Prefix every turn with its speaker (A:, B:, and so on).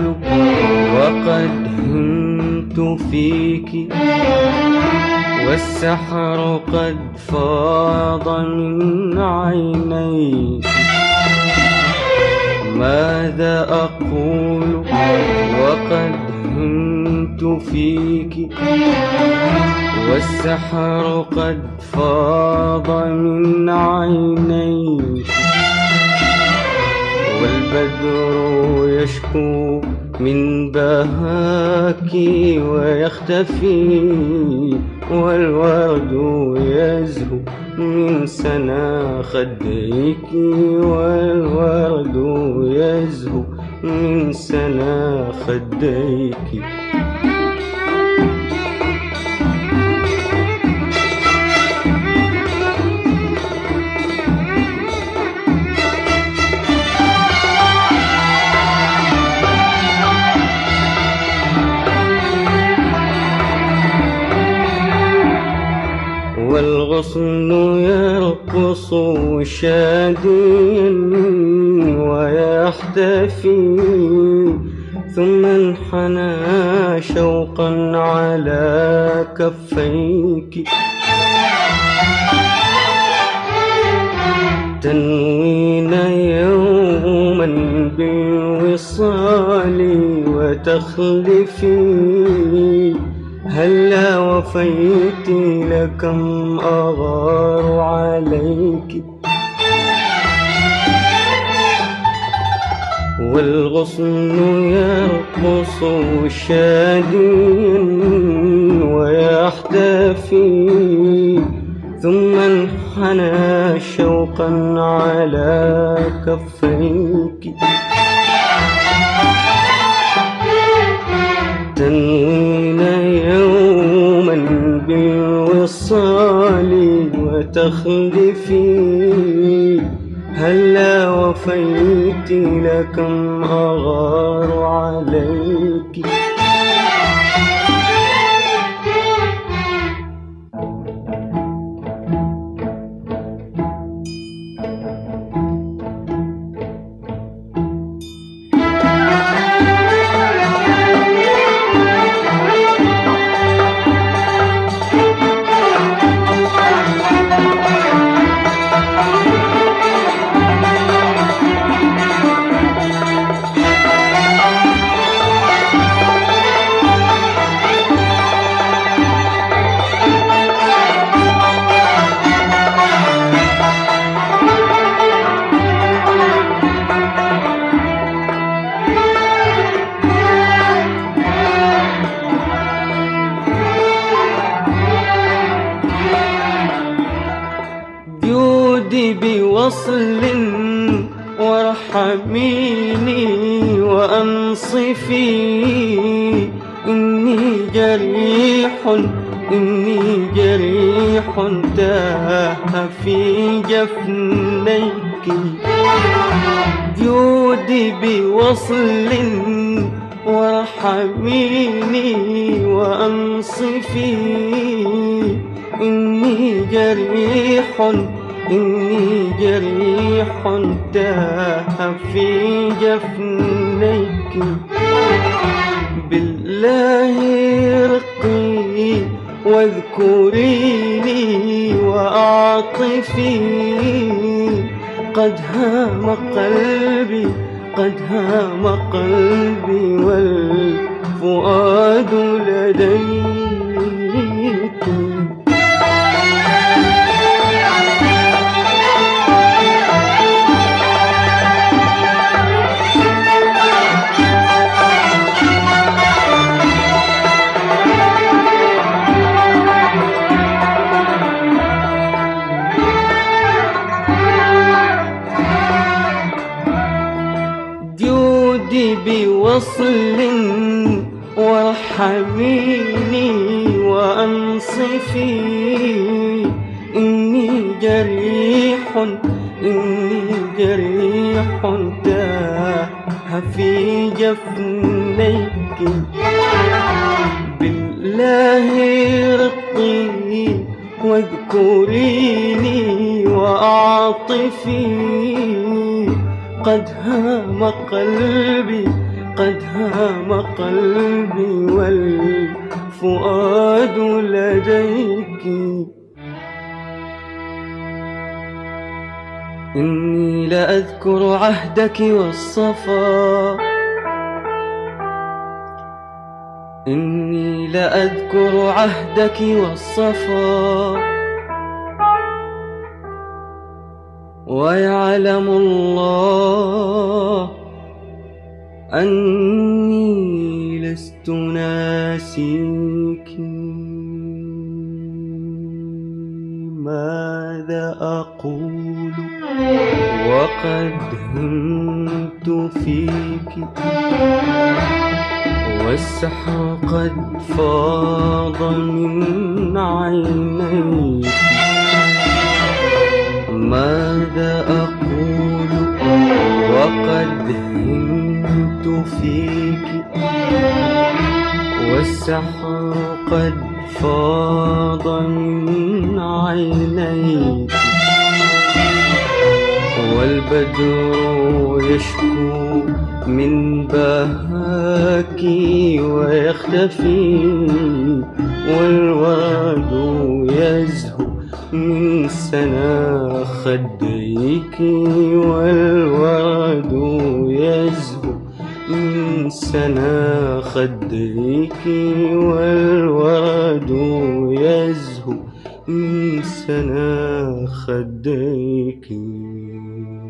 A: أقول وقد هنت فيك، والسحر قد فاض من عينيك. ماذا أقول وقد هنت فيك، والسحر قد فاض من عينيك. والبدر يشكو من بهاك ويختفي، والورد يزهو من سنا خديك، والورد يزهو من سنا خديك. والغصن يرقص شاديا ويحتفي، ثم انحنى شوقا على كفيك. تنوين يوما بالوصال وتخلفي، هلا وفيت لكم أغار عليك. والغصن يرقص شاديا ويحتفي، ثم انحنى شوقا على كفيك. تنوين يوما بالوصال وتخلفي، هلا وفيت لكم أغار عليك. جودي بوصل وارحميني وأنصفي، إني جريح تاه في جفنيك. جودي بوصل وارحميني وأنصفي، إني جريح تاه في جفنيك. بالله رقي واذكريني وأعطفي، قد هام قلبي والفؤاد لديك. بوصل وارحميني وأنصفي، إني جريح تاه في جفنيك. بالله رقي واذكريني وأعطفي، قد هام وقد هام قلبي والفؤاد لديك. إني لأذكر عهدك والصفا، إني لأذكر عهدك والصفا، ويعلم الله أني لست ناسيك. ماذا أقول وقد همت فيك، والسحر قد فاض من عينيك. ماذا أقول وقد همت فيك، والسحر قد فاض من عينيك. والبدر يشكو من بهاك ويختفي، والورد يزهو من سنا خديك. والورد يزهو من سنا خديك، والورد يزهو من سنا خديك.